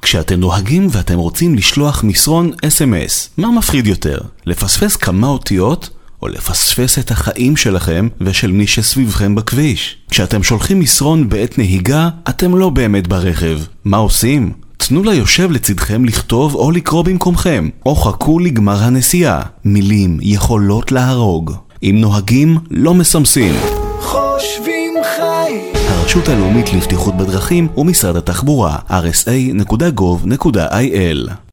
כשאתם נוהגים ואתם רוצים לשלוח מסרון SMS, מה מפחיד יותר? לפספס כמה אותיות או לפספס את החיים שלכם ושל מי שסביבכם בכביש? כשאתם שולחים מסרון בעת נהיגה, אתם לא באמת ברכב. מה עושים? תנו ליושב לצדכם לכתוב או לקרוא במקומכם, או חכו לגמר הנסיעה. מילים יכולות להרוג. אם נוהגים, לא מסמסים. חושבים חיים. הרשות הלאומית לבטיחות בדרכים ומשרד התחבורה, rsa.gov.il